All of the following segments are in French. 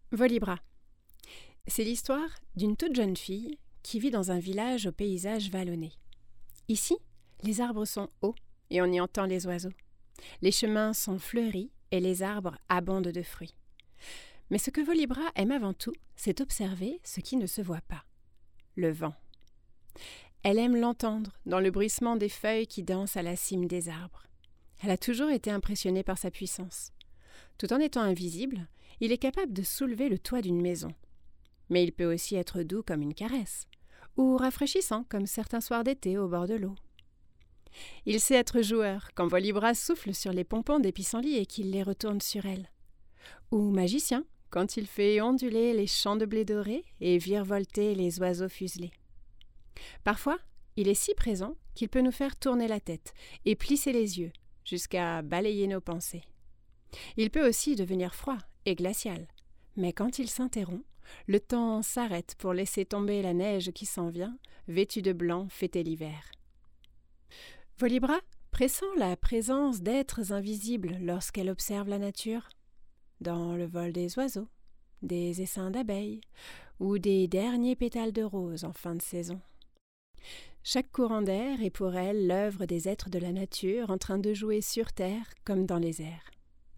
Volibra. C'est l'histoire d'une toute jeune fille qui vit dans un village au paysage vallonné. Ici, les arbres sont hauts et on y entend les oiseaux. Les chemins sont fleuris et les arbres abondent de fruits. Mais ce que Volibra aime avant tout, c'est observer ce qui ne se voit pas. Le vent. Elle aime l'entendre dans le bruissement des feuilles qui dansent à la cime des arbres. Elle a toujours été impressionnée par sa puissance. Tout en étant invisible, il est capable de soulever le toit d'une maison. Mais il peut aussi être doux comme une caresse, ou rafraîchissant comme certains soirs d'été au bord de l'eau. Il sait être joueur quand Volibra souffle sur les pompons des pissenlits et qu'il les retourne sur elle. Ou magicien quand il fait onduler les champs de blé doré et virevolter les oiseaux fuselés. Parfois, il est si présent qu'il peut nous faire tourner la tête et plisser les yeux jusqu'à balayer nos pensées. Il peut aussi devenir froid et glacial, mais quand il s'interrompt, le temps s'arrête pour laisser tomber la neige qui s'en vient, vêtue de blanc, fêter l'hiver. Volibra pressent la présence d'êtres invisibles lorsqu'elle observe la nature, dans le vol des oiseaux, des essaims d'abeilles ou des derniers pétales de rose en fin de saison. Chaque courant d'air est pour elle l'œuvre des êtres de la nature en train de jouer sur terre comme dans les airs.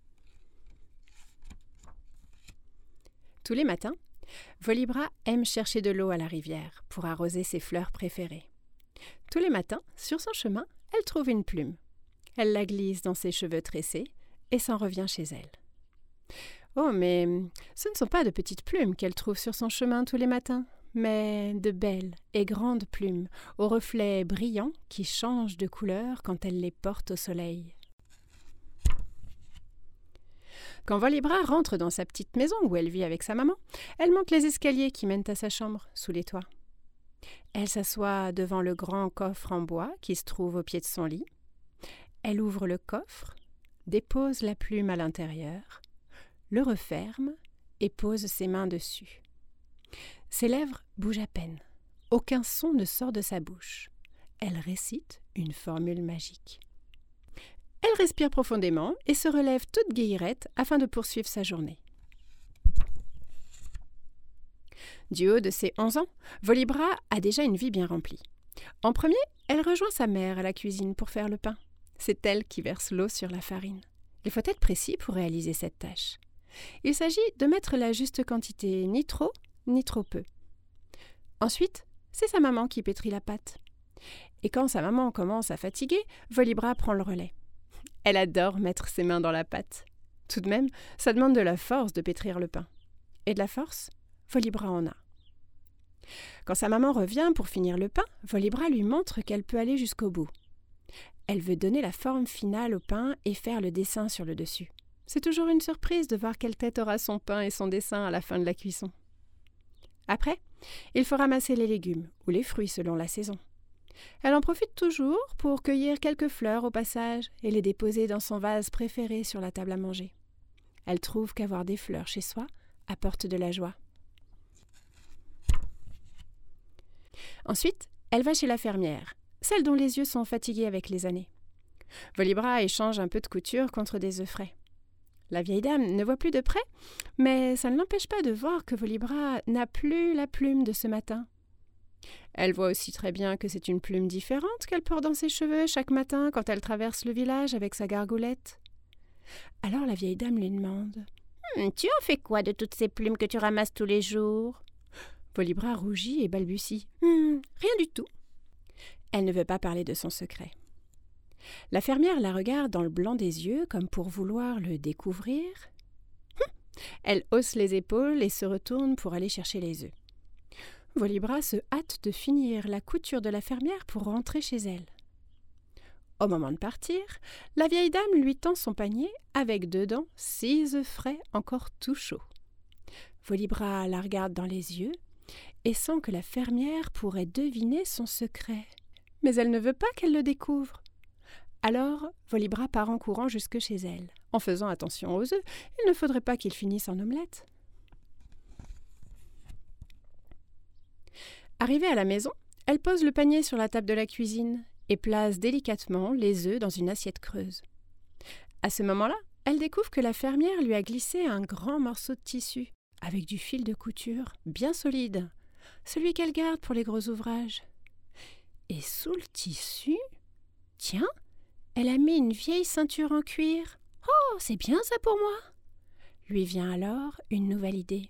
Tous les matins, Volibra aime chercher de l'eau à la rivière pour arroser ses fleurs préférées. Tous les matins, sur son chemin, elle trouve une plume. Elle la glisse dans ses cheveux tressés et s'en revient chez elle. Oh, mais ce ne sont pas de petites plumes qu'elle trouve sur son chemin tous les matins, mais de belles et grandes plumes aux reflets brillants qui changent de couleur quand elle les porte au soleil. Quand Volibra rentre dans sa petite maison où elle vit avec sa maman, elle monte les escaliers qui mènent à sa chambre, sous les toits. Elle s'assoit devant le grand coffre en bois qui se trouve au pied de son lit. Elle ouvre le coffre, dépose la plume à l'intérieur, le referme et pose ses mains dessus. Ses lèvres bougent à peine. Aucun son ne sort de sa bouche. Elle récite une formule magique. Elle respire profondément et se relève toute guillerette afin de poursuivre sa journée. Du haut de ses 11 ans, Volibra a déjà une vie bien remplie. En premier, elle rejoint sa mère à la cuisine pour faire le pain. C'est elle qui verse l'eau sur la farine. Il faut être précis pour réaliser cette tâche. Il s'agit de mettre la juste quantité, ni trop, ni trop peu. Ensuite, c'est sa maman qui pétrit la pâte. Et quand sa maman commence à fatiguer, Volibra prend le relais. Elle adore mettre ses mains dans la pâte. Tout de même, ça demande de la force de pétrir le pain. Et de la force, Volibra en a. Quand sa maman revient pour finir le pain, Volibra lui montre qu'elle peut aller jusqu'au bout. Elle veut donner la forme finale au pain et faire le dessin sur le dessus. C'est toujours une surprise de voir quelle tête aura son pain et son dessin à la fin de la cuisson. Après, il faut ramasser les légumes ou les fruits selon la saison. Elle en profite toujours pour cueillir quelques fleurs au passage et les déposer dans son vase préféré sur la table à manger. Elle trouve qu'avoir des fleurs chez soi apporte de la joie. Ensuite, elle va chez la fermière, celle dont les yeux sont fatigués avec les années. Volibra échange un peu de couture contre des œufs frais. La vieille dame ne voit plus de près, mais ça ne l'empêche pas de voir que Volibra n'a plus la plume de ce matin. Elle voit aussi très bien que c'est une plume différente qu'elle porte dans ses cheveux chaque matin quand elle traverse le village avec sa gargoulette. Alors la vieille dame lui demande « Tu en fais quoi de toutes ces plumes que tu ramasses tous les jours ?» Volibra rougit et balbutie « Rien du tout. » Elle ne veut pas parler de son secret. La fermière la regarde dans le blanc des yeux comme pour vouloir le découvrir. Elle hausse les épaules et se retourne pour aller chercher les œufs. Volibra se hâte de finir la couture de la fermière pour rentrer chez elle. Au moment de partir, la vieille dame lui tend son panier avec dedans 6 œufs frais encore tout chauds. Volibra la regarde dans les yeux et sent que la fermière pourrait deviner son secret. Mais elle ne veut pas qu'elle le découvre. Alors, Volibra part en courant jusque chez elle. En faisant attention aux œufs, il ne faudrait pas qu'ils finissent en omelette. Arrivée à la maison, elle pose le panier sur la table de la cuisine et place délicatement les œufs dans une assiette creuse. À ce moment-là, elle découvre que la fermière lui a glissé un grand morceau de tissu avec du fil de couture bien solide, celui qu'elle garde pour les gros ouvrages. Et sous le tissu, tiens, elle a mis une vieille ceinture en cuir. Oh, c'est bien ça pour moi! Lui vient alors une nouvelle idée.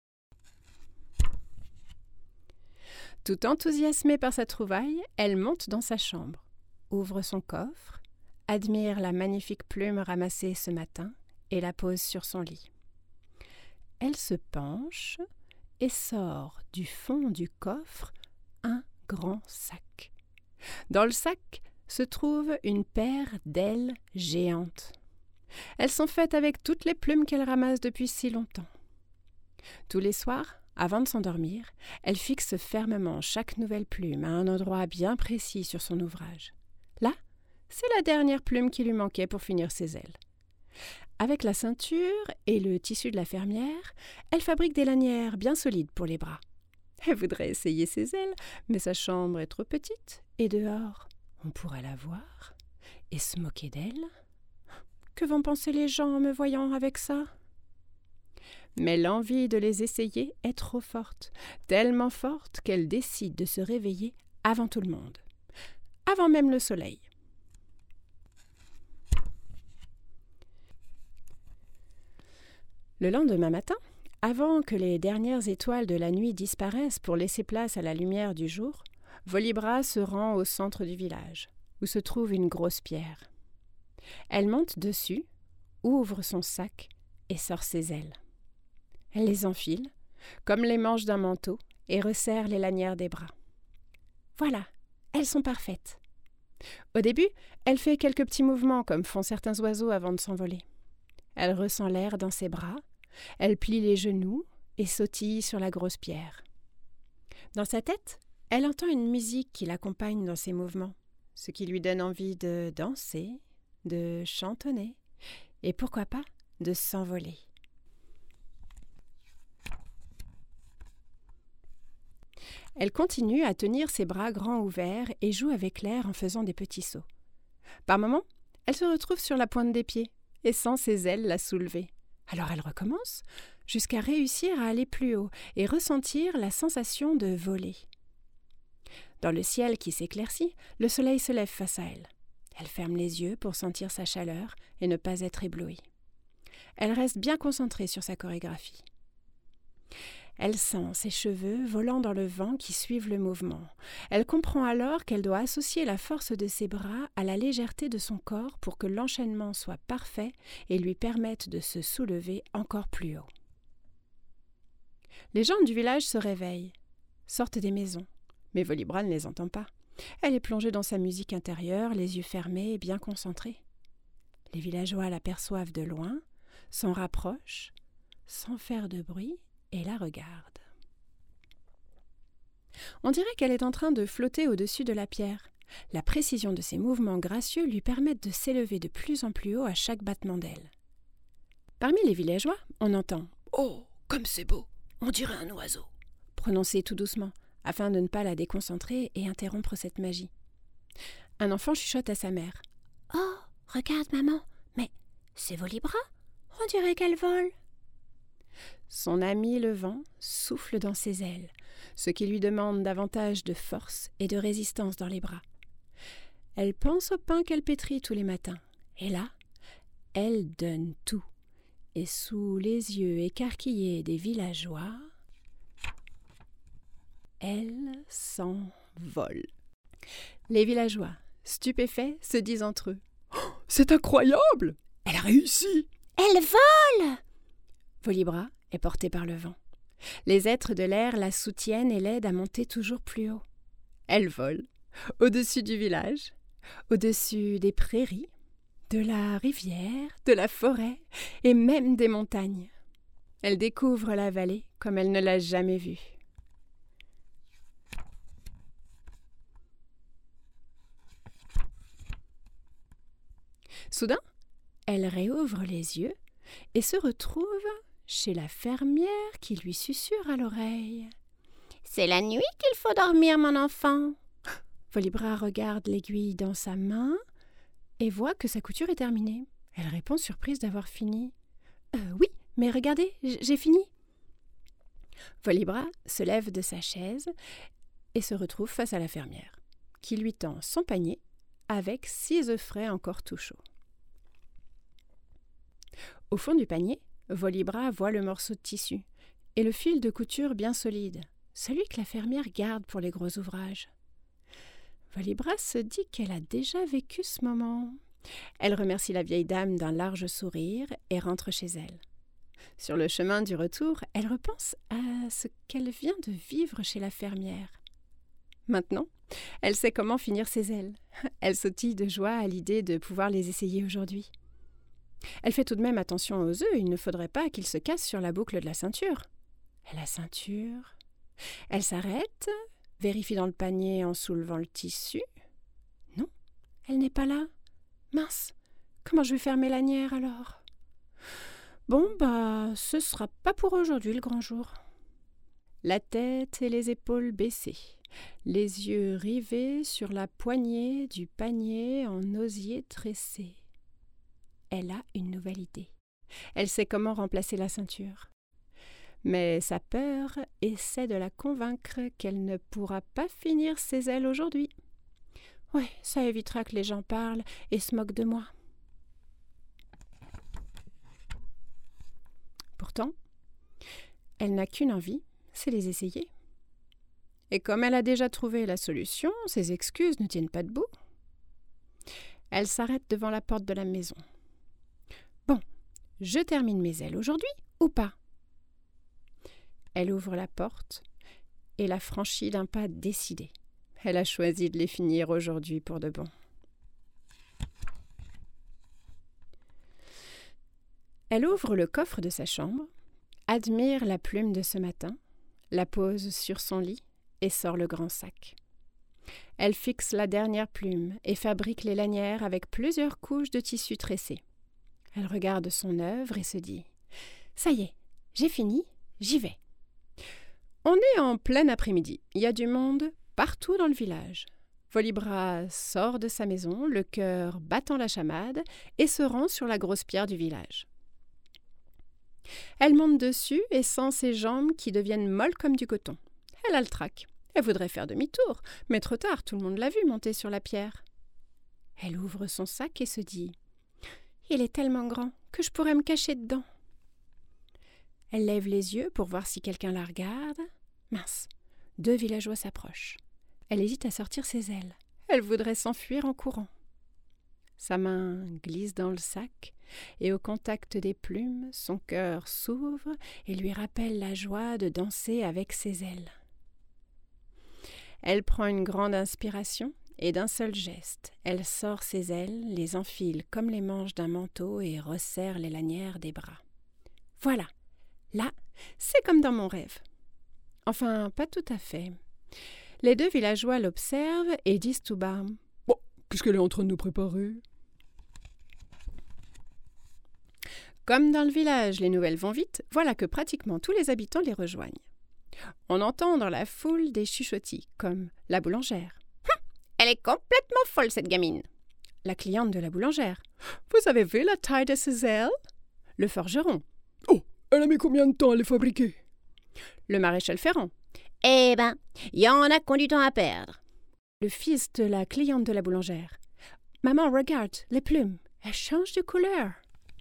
Tout enthousiasmée par sa trouvaille, elle monte dans sa chambre, ouvre son coffre, admire la magnifique plume ramassée ce matin et la pose sur son lit. Elle se penche et sort du fond du coffre un grand sac. Dans le sac se trouve une paire d'ailes géantes. Elles sont faites avec toutes les plumes qu'elle ramasse depuis si longtemps. Tous les soirs, avant de s'endormir, elle fixe fermement chaque nouvelle plume à un endroit bien précis sur son ouvrage. Là, c'est la dernière plume qui lui manquait pour finir ses ailes. Avec la ceinture et le tissu de la fermière, elle fabrique des lanières bien solides pour les bras. Elle voudrait essayer ses ailes, mais sa chambre est trop petite, et dehors, on pourrait la voir et se moquer d'elle. Que vont penser les gens en me voyant avec ça? Mais l'envie de les essayer est trop forte, tellement forte qu'elle décide de se réveiller avant tout le monde, avant même le soleil. Le lendemain matin, avant que les dernières étoiles de la nuit disparaissent pour laisser place à la lumière du jour, Volibra se rend au centre du village, où se trouve une grosse pierre. Elle monte dessus, ouvre son sac et sort ses ailes. Elle les enfile, comme les manches d'un manteau, et resserre les lanières des bras. Voilà, elles sont parfaites. Au début, elle fait quelques petits mouvements comme font certains oiseaux avant de s'envoler. Elle ressent l'air dans ses bras, elle plie les genoux et sautille sur la grosse pierre. Dans sa tête, elle entend une musique qui l'accompagne dans ses mouvements, ce qui lui donne envie de danser, de chantonner et pourquoi pas de s'envoler. Elle continue à tenir ses bras grands ouverts et joue avec l'air en faisant des petits sauts. Par moments, elle se retrouve sur la pointe des pieds et sent ses ailes la soulever. Alors elle recommence jusqu'à réussir à aller plus haut et ressentir la sensation de voler. Dans le ciel qui s'éclaircit, le soleil se lève face à elle. Elle ferme les yeux pour sentir sa chaleur et ne pas être éblouie. Elle reste bien concentrée sur sa chorégraphie. Elle sent ses cheveux volant dans le vent qui suivent le mouvement. Elle comprend alors qu'elle doit associer la force de ses bras à la légèreté de son corps pour que l'enchaînement soit parfait et lui permette de se soulever encore plus haut. Les gens du village se réveillent, sortent des maisons, mais Volibra ne les entend pas. Elle est plongée dans sa musique intérieure, les yeux fermés et bien concentrée. Les villageois l'aperçoivent de loin, s'en rapprochent, sans faire de bruit, et la regarde. On dirait qu'elle est en train de flotter au-dessus de la pierre. La précision de ses mouvements gracieux lui permettent de s'élever de plus en plus haut à chaque battement d'aile. Parmi les villageois, on entend « Oh, comme c'est beau, on dirait un oiseau !» prononcé tout doucement, afin de ne pas la déconcentrer et interrompre cette magie. Un enfant chuchote à sa mère « Oh, regarde maman, mais c'est Volibra, on dirait qu'elle vole !» Son ami le vent souffle dans ses ailes, ce qui lui demande davantage de force et de résistance dans les bras. Elle pense au pain qu'elle pétrit tous les matins, et là, elle donne tout. Et sous les yeux écarquillés des villageois, elle s'envole. Les villageois, stupéfaits, se disent entre eux « Oh, c'est incroyable! Elle a réussi! Elle vole !» Volibra est portée par le vent. Les êtres de l'air la soutiennent et l'aident à monter toujours plus haut. Elle vole, au-dessus du village, au-dessus des prairies, de la rivière, de la forêt et même des montagnes. Elle découvre la vallée comme elle ne l'a jamais vue. Soudain, elle réouvre les yeux et se retrouve chez la fermière qui lui susurre à l'oreille. « C'est la nuit qu'il faut dormir, mon enfant !» Volibra regarde l'aiguille dans sa main et voit que sa couture est terminée. Elle répond surprise d'avoir fini. « Oui, mais regardez, j'ai fini !» Volibra se lève de sa chaise et se retrouve face à la fermière, qui lui tend son panier avec 6 œufs frais encore tout chauds. Au fond du panier, Volibra voit le morceau de tissu et le fil de couture bien solide, celui que la fermière garde pour les gros ouvrages. Volibra se dit qu'elle a déjà vécu ce moment. Elle remercie la vieille dame d'un large sourire et rentre chez elle. Sur le chemin du retour, elle repense à ce qu'elle vient de vivre chez la fermière. Maintenant, elle sait comment finir ses ailes. Elle sautille de joie à l'idée de pouvoir les essayer aujourd'hui. Elle fait tout de même attention aux œufs, il ne faudrait pas qu'ils se cassent sur la boucle de la ceinture. Et la ceinture... Elle s'arrête, vérifie dans le panier en soulevant le tissu. Non, elle n'est pas là. Mince, comment je vais faire mes lanières alors ? Bon, ce sera pas pour aujourd'hui le grand jour. La tête et les épaules baissées, les yeux rivés sur la poignée du panier en osier tressé. Elle a une nouvelle idée. Elle sait comment remplacer la ceinture. Mais sa peur essaie de la convaincre qu'elle ne pourra pas finir ses ailes aujourd'hui. Ouais, ça évitera que les gens parlent et se moquent de moi. Pourtant, elle n'a qu'une envie, c'est les essayer. Et comme elle a déjà trouvé la solution, ses excuses ne tiennent pas debout. Elle s'arrête devant la porte de la maison. Bon, je termine mes ailes aujourd'hui ou pas ? Elle ouvre la porte et la franchit d'un pas décidé. Elle a choisi de les finir aujourd'hui pour de bon. Elle ouvre le coffre de sa chambre, admire la plume de ce matin, la pose sur son lit et sort le grand sac. Elle fixe la dernière plume et fabrique les lanières avec plusieurs couches de tissu tressé. Elle regarde son œuvre et se dit « Ça y est, j'ai fini, j'y vais ». On est en plein après-midi. Il y a du monde partout dans le village. Volibra sort de sa maison, le cœur battant la chamade, et se rend sur la grosse pierre du village. Elle monte dessus et sent ses jambes qui deviennent molles comme du coton. Elle a le trac. Elle voudrait faire demi-tour, mais trop tard, tout le monde l'a vue monter sur la pierre. Elle ouvre son sac et se dit « Il est tellement grand que je pourrais me cacher dedans. » Elle lève les yeux pour voir si quelqu'un la regarde. Mince, 2 villageois s'approchent. Elle hésite à sortir ses ailes. Elle voudrait s'enfuir en courant. Sa main glisse dans le sac et au contact des plumes, son cœur s'ouvre et lui rappelle la joie de danser avec ses ailes. Elle prend une grande inspiration et d'un seul geste, elle sort ses ailes, les enfile comme les manches d'un manteau et resserre les lanières des bras. Voilà! Là, c'est comme dans mon rêve. Enfin, pas tout à fait. Les 2 villageois l'observent et disent tout bas « Bon, qu'est-ce qu'elle est en train de nous préparer ?» Comme dans le village, les nouvelles vont vite, voilà que pratiquement tous les habitants les rejoignent. On entend dans la foule des chuchotis, comme la boulangère. « Elle est complètement folle, cette gamine !» La cliente de la boulangère. « Vous avez vu la taille de ses ailes ?» Le forgeron. « Oh, elle a mis combien de temps à les fabriquer ?» Le maréchal ferrant. « Eh ben, il y en a qui ont du temps à perdre. » Le fils de la cliente de la boulangère. « Maman, regarde, les plumes, elles changent de couleur. »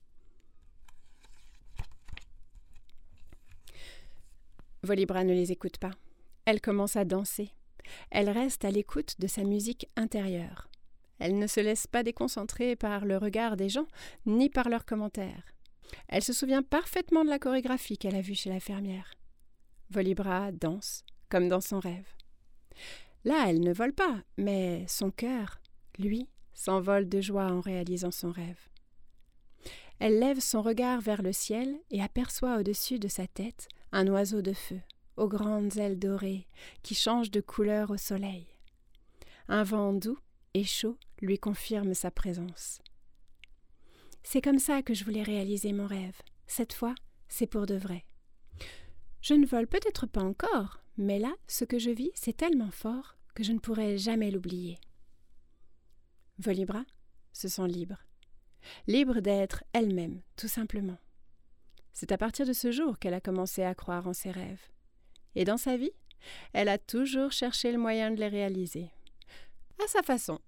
Volibra ne les écoute pas. Elle commence à danser. Elle reste à l'écoute de sa musique intérieure. Elle ne se laisse pas déconcentrer par le regard des gens, ni par leurs commentaires. Elle se souvient parfaitement de la chorégraphie qu'elle a vue chez la fermière. Volibra danse, comme dans son rêve. Là, elle ne vole pas, mais son cœur, lui, s'envole de joie en réalisant son rêve. Elle lève son regard vers le ciel et aperçoit au-dessus de sa tête un oiseau de feu, aux grandes ailes dorées, qui change de couleur au soleil. Un vent doux et chaud lui confirme sa présence. C'est comme ça que je voulais réaliser mon rêve. Cette fois, c'est pour de vrai. Je ne vole peut-être pas encore, mais là, ce que je vis, c'est tellement fort que je ne pourrai jamais l'oublier. Volibra se sent libre. Libre d'être elle-même, tout simplement. C'est à partir de ce jour qu'elle a commencé à croire en ses rêves. Et dans sa vie, elle a toujours cherché le moyen de les réaliser. À sa façon.